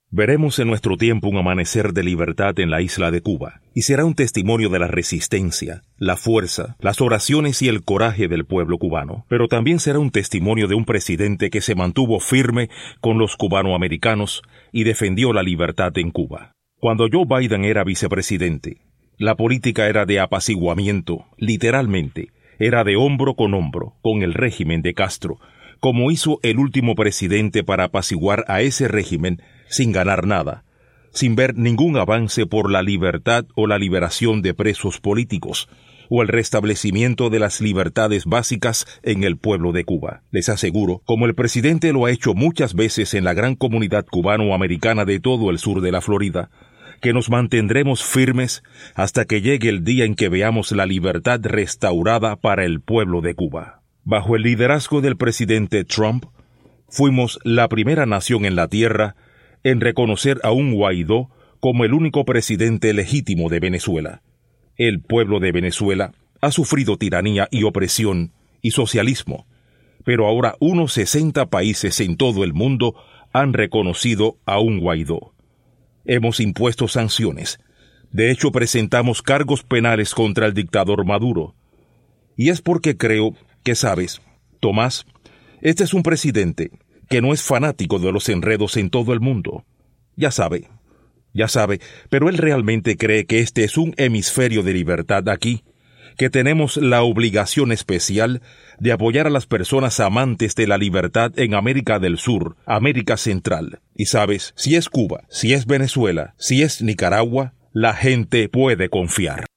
Veremos en nuestro tiempo un amanecer de libertad en la isla de Cuba, y será un testimonio de la resistencia, la fuerza, las oraciones y el coraje del pueblo cubano, pero también será un testimonio de un presidente que se mantuvo firme con los cubanoamericanos y defendió la libertad en Cuba. Cuando Joe Biden era vicepresidente, la política era de apaciguamiento, literalmente, era de hombro con el régimen de Castro, como hizo el último presidente para apaciguar a ese régimen sin ganar nada, sin ver ningún avance por la libertad o la liberación de presos políticos, o el restablecimiento de las libertades básicas en el pueblo de Cuba. Les aseguro, como el presidente lo ha hecho muchas veces en la gran comunidad cubano-americana de todo el sur de la Florida, que nos mantendremos firmes hasta que llegue el día en que veamos la libertad restaurada para el pueblo de Cuba. Bajo el liderazgo del presidente Trump, fuimos la primera nación en la tierra en reconocer a un Guaidó como el único presidente legítimo de Venezuela. El pueblo de Venezuela ha sufrido tiranía y opresión y socialismo, pero ahora unos 60 países en todo el mundo han reconocido a un Guaidó. Hemos impuesto sanciones. De hecho, presentamos cargos penales contra el dictador Maduro. Y es porque creo que sabes, Tomás, este es un presidente que no es fanático de los enredos en todo el mundo. Ya sabe, pero él realmente cree que este es un hemisferio de libertad aquí, que tenemos la obligación especial de apoyar a las personas amantes de la libertad en América del Sur, América Central. Y sabes, si es Cuba, si es Venezuela, si es Nicaragua, la gente puede confiar.